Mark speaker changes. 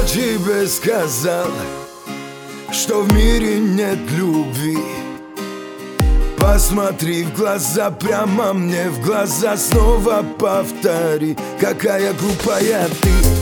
Speaker 1: тебе сказал, что в мире нет любви? Посмотри в глаза, прямо мне в глаза, снова повтори, какая глупая ты.